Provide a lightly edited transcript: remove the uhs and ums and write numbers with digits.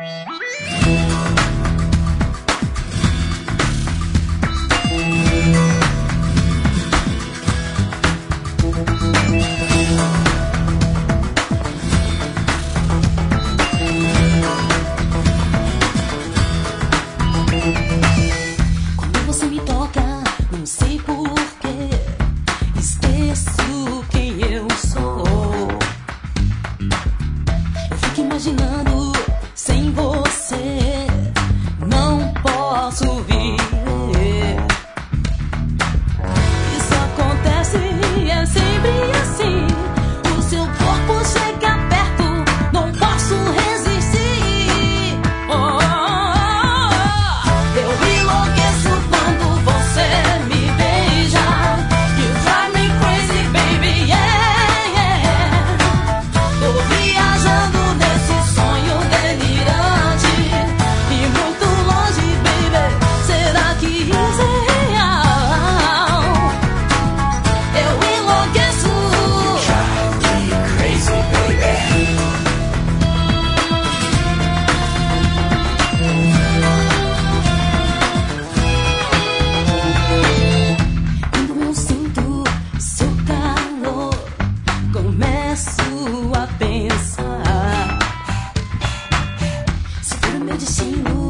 Quando você me toca, não sei porquê, esqueço quem eu sou. Eu fico imaginando sem você, não posso viver. Isso acontece e é sempre assim. O seu corpo chega perto, não posso resistir. Eu enlouqueço quando você me beija. You drive me crazy, baby, yeah, yeah. Tô viajando nesse sonho delirante e muito longe, baby. Será que isso é real? Eu enlouqueço. Drive me crazy, baby. Quando eu sinto seu calor, começo a pensar se for o meu destino.